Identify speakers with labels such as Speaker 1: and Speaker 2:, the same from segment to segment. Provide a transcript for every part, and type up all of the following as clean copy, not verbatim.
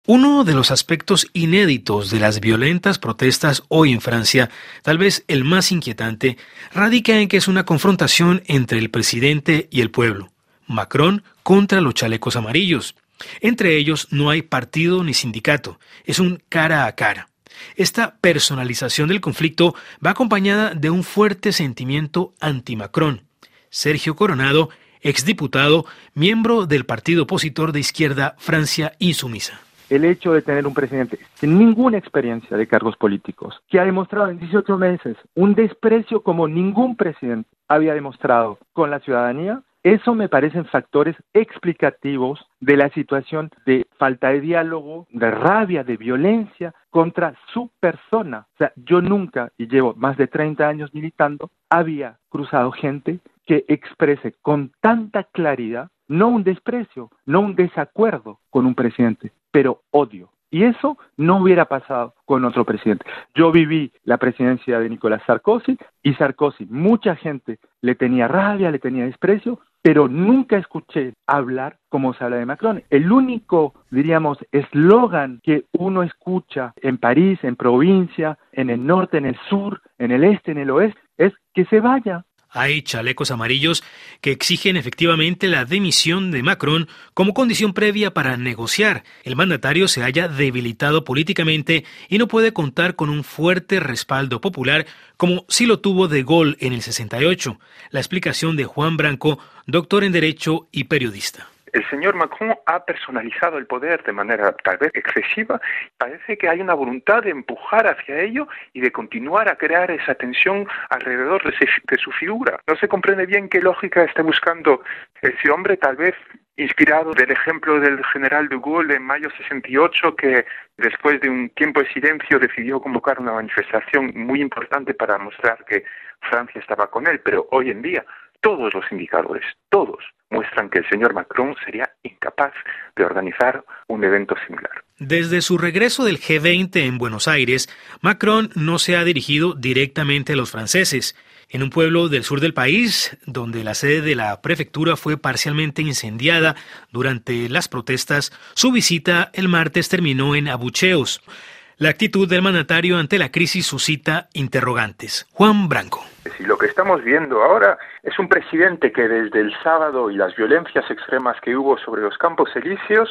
Speaker 1: Uno de los aspectos inéditos de las violentas protestas hoy en Francia, tal vez el más inquietante, radica en que es una confrontación entre el presidente y el pueblo. Macron contra los chalecos amarillos. Entre ellos no hay partido ni sindicato, es un cara a cara. Esta personalización del conflicto va acompañada de un fuerte sentimiento anti-Macron. Sergio Coronado, exdiputado, miembro del partido opositor de izquierda Francia Insumisa.
Speaker 2: El hecho de tener un presidente sin ninguna experiencia de cargos políticos, que ha demostrado en 18 meses un desprecio como ningún presidente había demostrado con la ciudadanía, eso me parecen factores explicativos de la situación de falta de diálogo, de rabia, de violencia contra su persona. O sea, yo nunca, y llevo más de 30 años militando, había cruzado gente que exprese con tanta claridad no un desprecio, no un desacuerdo con un presidente, pero odio. Y eso no hubiera pasado con otro presidente. Yo viví la presidencia de Nicolas Sarkozy y Sarkozy, mucha gente le tenía rabia, le tenía desprecio, pero nunca escuché hablar como se habla de Macron. El único, diríamos, eslogan que uno escucha en París, en provincia, en el norte, en el sur, en el este, en el oeste, es que se vaya.
Speaker 1: Hay chalecos amarillos que exigen efectivamente la dimisión de Macron como condición previa para negociar. El mandatario se halla debilitado políticamente y no puede contar con un fuerte respaldo popular como sí lo tuvo De Gaulle en el 68. La explicación de Juan Branco, doctor en Derecho y periodista.
Speaker 3: El señor Macron ha personalizado el poder de manera tal vez excesiva. Parece que hay una voluntad de empujar hacia ello y de continuar a crear esa tensión alrededor de su figura. No se comprende bien qué lógica está buscando ese hombre, tal vez inspirado del ejemplo del general de Gaulle en mayo 68, que después de un tiempo de silencio decidió convocar una manifestación muy importante para mostrar que Francia estaba con él. Pero hoy en día todos los indicadores, todos, muestran que el señor Macron sería incapaz de organizar un evento similar.
Speaker 1: Desde su regreso del G20 en Buenos Aires, Macron no se ha dirigido directamente a los franceses. En un pueblo del sur del país, donde la sede de la prefectura fue parcialmente incendiada durante las protestas, su visita el martes terminó en abucheos. La actitud del mandatario ante la crisis suscita interrogantes. Juan Branco.
Speaker 3: Si lo que estamos viendo ahora es un presidente que desde el sábado y las violencias extremas que hubo sobre los Campos Elíseos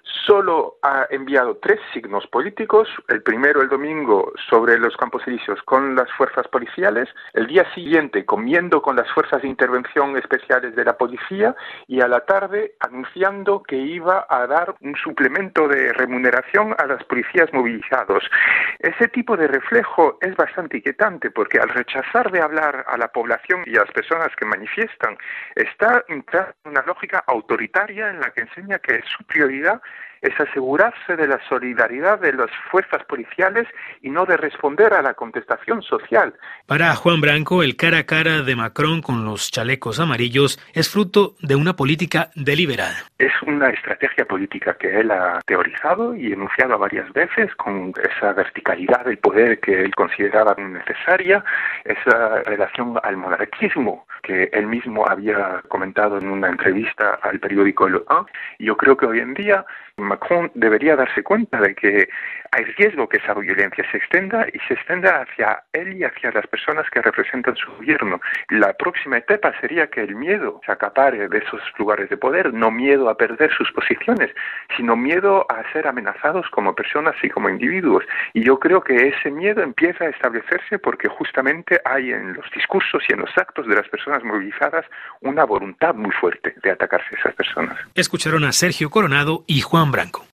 Speaker 3: solo ha enviado 3 signos políticos. El primero, el domingo, sobre los Campos Elíseos con las fuerzas policiales. El día siguiente, comiendo con las fuerzas de intervención especiales de la policía. Y a la tarde, anunciando que iba a dar un suplemento de remuneración a los policías movilizados. Ese tipo de reflejo es bastante inquietante porque al rechazar de hablar a la población y a las personas que manifiestan, está entrando en una lógica autoritaria en la que enseña que su prioridad es asegurarse de la solidaridad de las fuerzas policiales y no de responder a la contestación social.
Speaker 1: Para Juan Branco, el cara a cara de Macron con los chalecos amarillos es fruto de una política deliberada.
Speaker 3: Es una estrategia política que él ha teorizado y enunciado varias veces con esa verticalidad del poder que él consideraba necesaria, esa relación al monarquismo que él mismo había comentado en una entrevista al periódico Le 1. Yo creo que hoy en día Macron debería darse cuenta de que hay riesgo que esa violencia se extienda y se extienda hacia él y hacia las personas que representan su gobierno. La próxima etapa sería que el miedo se acapare de esos lugares de poder, no miedo a perder sus posiciones, sino miedo a ser amenazados como personas y como individuos. Y yo creo que ese miedo empieza a establecerse porque justamente hay en los discursos y en los actos de las personas movilizadas una voluntad muy fuerte de atacarse a esas personas.
Speaker 1: Escucharon a Sergio Coronado y Juan Branco.